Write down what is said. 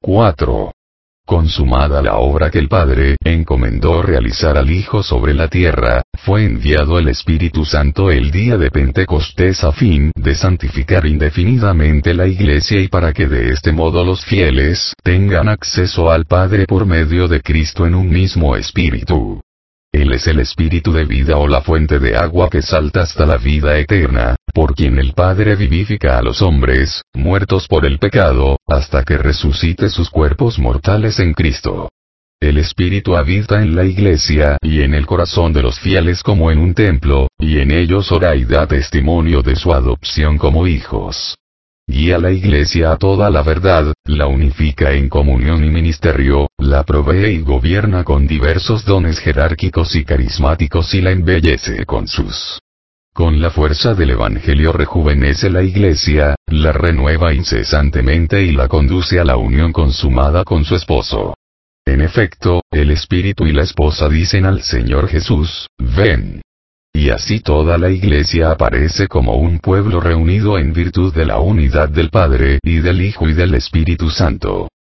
4. Consumada la obra que el Padre encomendó realizar al Hijo sobre la tierra, fue enviado el Espíritu Santo el día de Pentecostés a fin de santificar indefinidamente la Iglesia y para que de este modo los fieles tengan acceso al Padre por medio de Cristo en un mismo Espíritu. Él es el Espíritu de vida o la fuente de agua que salta hasta la vida eterna, por quien el Padre vivifica a los hombres, muertos por el pecado, hasta que resucite sus cuerpos mortales en Cristo. El Espíritu habita en la Iglesia y en el corazón de los fieles como en un templo, y en ellos ora y da testimonio de su adopción como hijos. Guía la Iglesia a toda la verdad, la unifica en comunión y ministerio, la provee y gobierna con diversos dones jerárquicos y carismáticos y la embellece con la fuerza del Evangelio rejuvenece la Iglesia, la renueva incesantemente y la conduce a la unión consumada con su esposo. En efecto, el Espíritu y la esposa dicen al Señor Jesús, ven. Y así toda la Iglesia aparece como un pueblo reunido en virtud de la unidad del Padre y del Hijo y del Espíritu Santo.